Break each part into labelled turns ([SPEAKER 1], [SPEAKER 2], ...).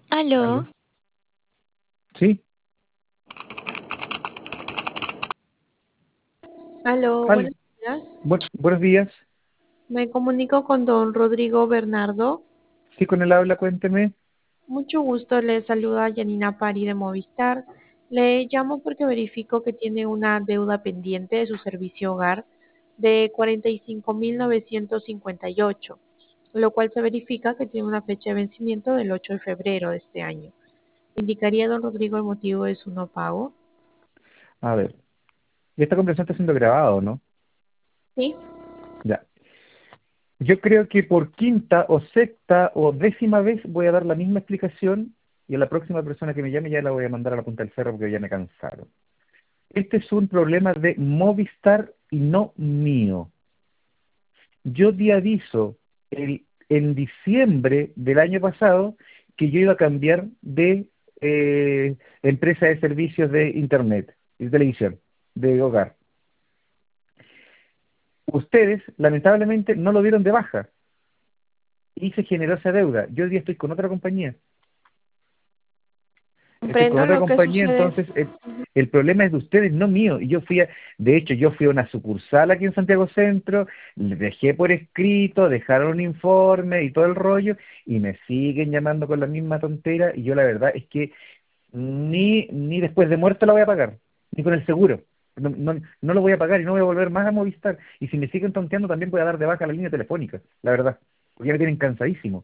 [SPEAKER 1] Aló,
[SPEAKER 2] ¿Aló? Sí,
[SPEAKER 1] aló,
[SPEAKER 2] al,
[SPEAKER 1] buenos días.
[SPEAKER 2] buenos días.
[SPEAKER 1] Me comunico con don Rodrigo Bernardo.
[SPEAKER 2] Sí, con el habla, cuénteme.
[SPEAKER 1] Mucho gusto, le saluda Janina Pari de Movistar. Le llamo porque verifico que tiene una deuda pendiente de su servicio hogar de 45.958, lo cual se verifica que tiene una fecha de vencimiento del 8 de febrero de este año. ¿Indicaría, don Rodrigo, el motivo de su no pago?
[SPEAKER 2] A ver, esta conversación está siendo grabada, ¿no?
[SPEAKER 1] Sí.
[SPEAKER 2] Ya. Yo creo que por quinta o sexta o décima vez voy a dar la misma explicación y a la próxima persona que me llame ya la voy a mandar a la punta del cerro porque ya me cansaron. Este es un problema de Movistar y no mío. Yo di aviso en diciembre del año pasado que yo iba a cambiar de empresa de servicios de Internet y de televisión, de hogar. Ustedes, lamentablemente, no lo dieron de baja y se generó esa deuda. Yo hoy día estoy con otra compañía. Estoy con
[SPEAKER 1] Comprendo
[SPEAKER 2] otra
[SPEAKER 1] lo que
[SPEAKER 2] compañía,
[SPEAKER 1] sucede.
[SPEAKER 2] entonces el problema es de ustedes, no mío. Y de hecho, yo fui a una sucursal aquí en Santiago Centro, les dejé por escrito, dejaron un informe y todo el rollo, y me siguen llamando con la misma tontera, y yo la verdad es que ni después de muerto la voy a pagar, ni con el seguro. No lo voy a pagar y no voy a volver más a Movistar. Y si me siguen tonteando, también voy a dar de baja la línea telefónica, la verdad, porque ya me tienen cansadísimo.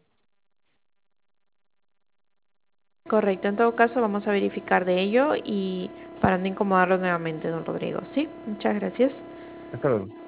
[SPEAKER 1] Correcto, en todo caso vamos a verificar de ello y para no incomodarlo nuevamente, don Rodrigo. Sí, muchas gracias.
[SPEAKER 2] Hasta luego.